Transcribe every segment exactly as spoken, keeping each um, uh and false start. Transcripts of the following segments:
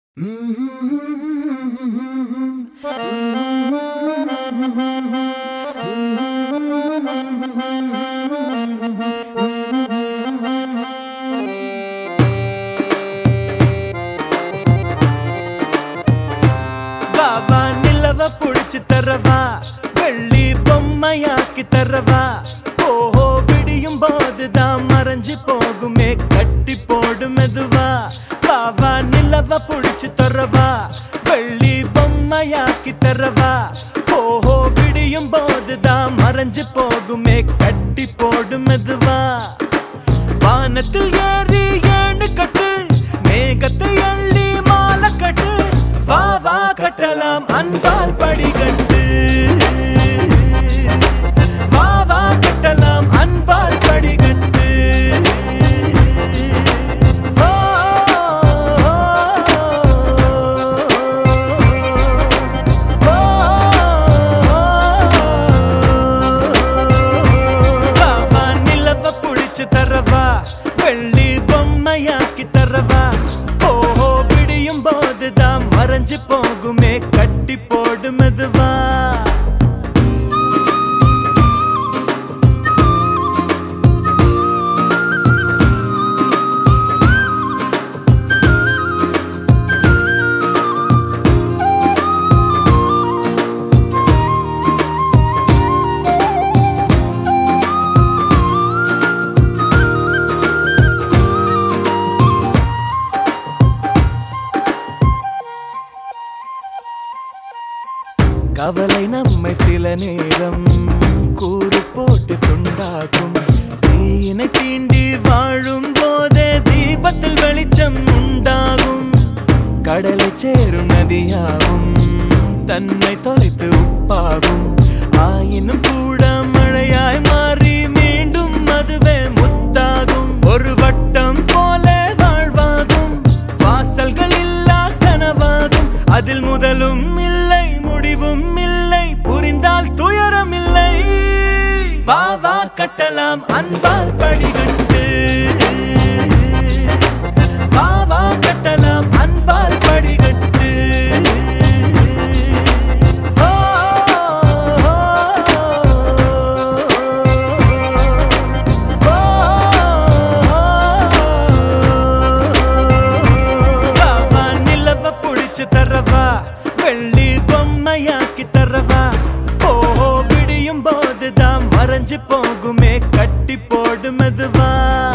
வாவா நிலவ புடிச்சு தரவா, வெள்ளி பொம்மையாக்கி தரவா. ஓஹோ விடியும் போதுதான் மறைஞ்சு போகுமே, கட்டி போடு மெதுவா. வாவா நிலவ புடிச்சு தரவா, வெள்ளி பொம்மையாக்கி தரவா. ஓஹோ விடியும் போதுதான் மறைஞ்சு போகுமே, கட்டி போடு மெதுவா. வானத்தில் ஏறி ஏணு கட்டு, மேகத்தை அள்ளி மாலை கட்டு. வா வா கட்டலாம் அன்பால் படிக்கட்டு, வா வா கட்டலாம் அன்பால் படிக்கட்டு. ஓ, ஓ, ஓ, வா வா நிலவ புடிச்சு தரவா, வெள்ளி பொம்மையாக்கி தரவா. ஓஹோ விடியும் போதுதான் மறைஞ்சு போகுமே, கட்டி போடு மெதுவா. கவலை நம்மை சில நேரம் கூறு போட்டு துண்டாகும். தீயினை தீண்டி வாழும் போதே தீபத்தில் வெளிச்சம் உண்டாகும். கடலை சேரும் நதியாகும், தன்னை தொலைத்து உப்பாகும். ஆயினும் கூட மழையாய் மாறி மீண்டும் அதுவே முத்தாகும். ஒரு வட்டம் போல வாழ்வாகும், வாசல்கள் இல்லா கனவாகும். அதில் முதலும் இல்லை முடிவும் இல்லை, புரிந்தால் துயரம் இல்லை. வா வா கட்டலாம் அன்பால் படிக்கட்டு, வா வா கட்டலாம் அன்பால் படிக்கட்டு. ஓ, ஓ, ஓ, வா வா நிலவ புடிச்சு தரவா, வெள்ளி பொம்மையாக்கி தரவா. ஓஹோ விடியும் போதுதான் மறைஞ்சு போகுமே, கட்டி போடு மெதுவா.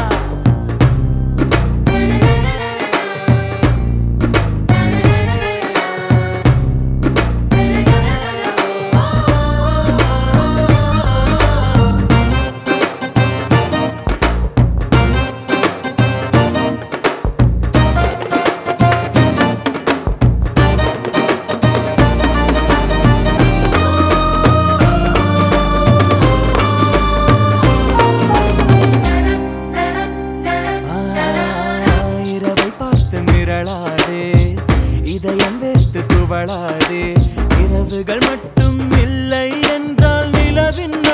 இதயம் வேர்த்து துவளாதே, இரவுகள் மட்டும் இல்லை என்றால் நிலவின்